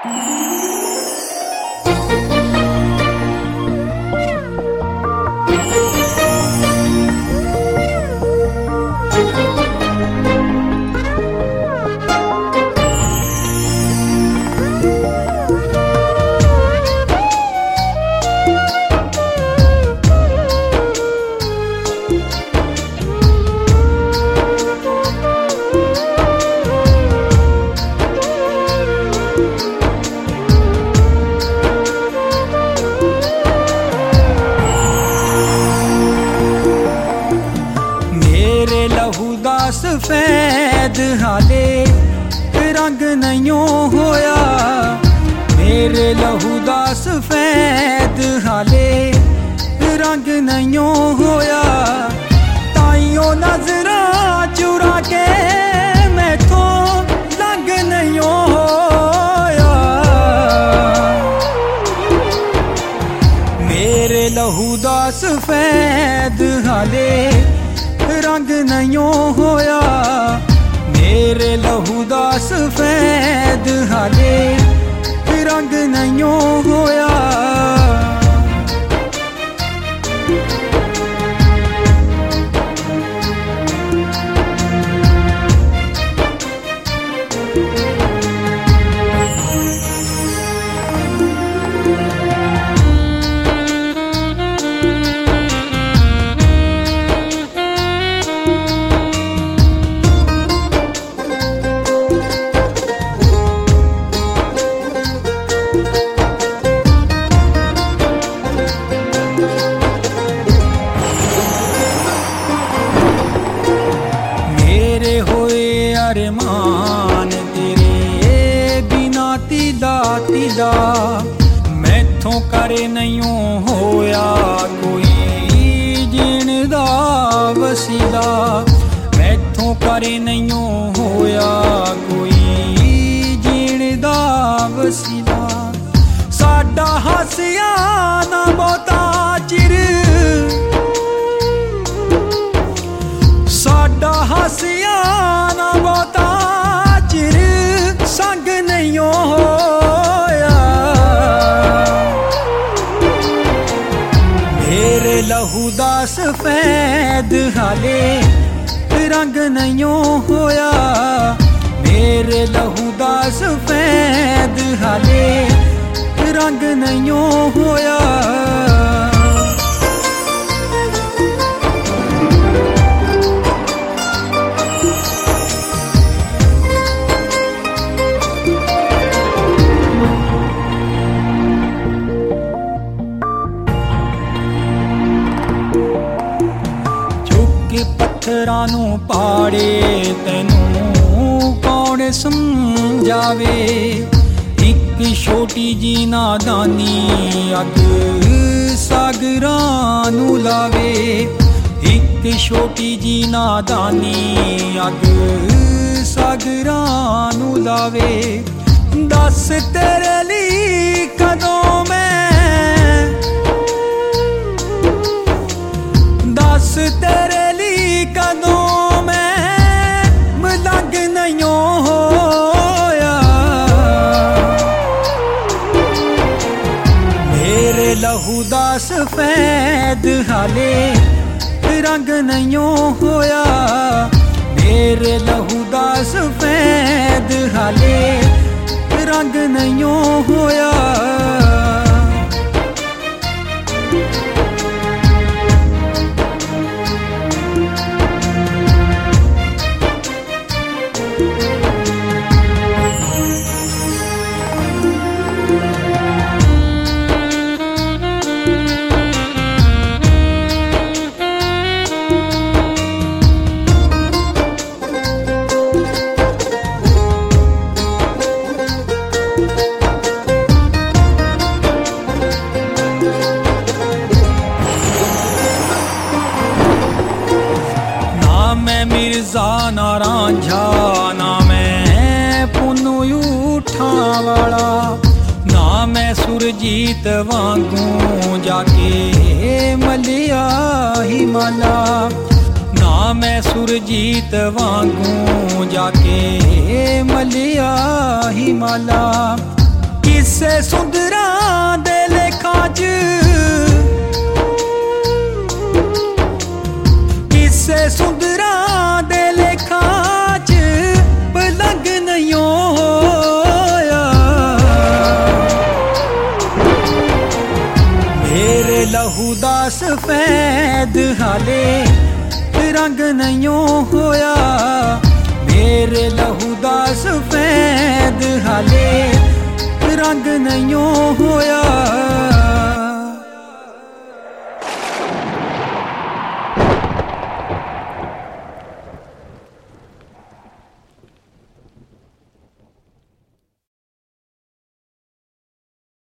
सफेद हाले रंग नहीं होया, मेरे लहू दा सफेद हाले रंग नहीं होया। ताइयों नजरा चुरा के मैथों लंग नहीं होया, मेरे लहू दा सफेद हाले रंग नहीं होया, मेरे लहू दा सफेद हाले रंग नहीं होया। अरमान तेरे बिना तिला तिला मैथों करे नहीं होया कोई जीण दा वसीला, मैथों करे नहीं होया कोई जीण दा वसीला। साडा हासिया ना बहुता चिर, साडा हासिया ना बहुता चिर संग नहीं होया, मेरे लहू दा सफेद हाले रंग नहीं होया, मेरे लहू दा सफेद हाले रंग नहीं होया। पत्थरां नूं पाड़े तैनूं कौन समझावे, एक छोटी जी नादानी अग सागरां नूं लावे, एक छोटी जी नादानी अग सागरां नूं लावे। दस तेरे लिए कदों मैं, दस तेरे कदों में मलंग नहीं होया, मेरे लहू दा सफेद हाले रंग नहीं होया, मेरे लहू दा सफेद हाले रंग नहीं होया। मिर्जा ना रांझा ना मैं पुन्नू उठा वाला, ना मैं सुरजीत वांगू जाके मलिया ही माला, ना मैं सुरजीत वांगू जाके मलिया ही माला। ਕਿਸੇ ਸੁੰਦਰਾਂ ਦੇ ਲੇਖਾਂ 'ਚ ਕਿਸੇ ਸੁੰਦਰਾਂ ਦੇ ਲੇਖਾਂ 'ਚ ਪਲੰਗ ਨਹੀਂ ਹੋਇਆ ਮੇਰੇ ਲਹੂ ਦਾ ਸਫੈਦ ਹਾਲੇ रंग नहीं होया मेरे लहू दा सफेद हाले रंग नहीं होया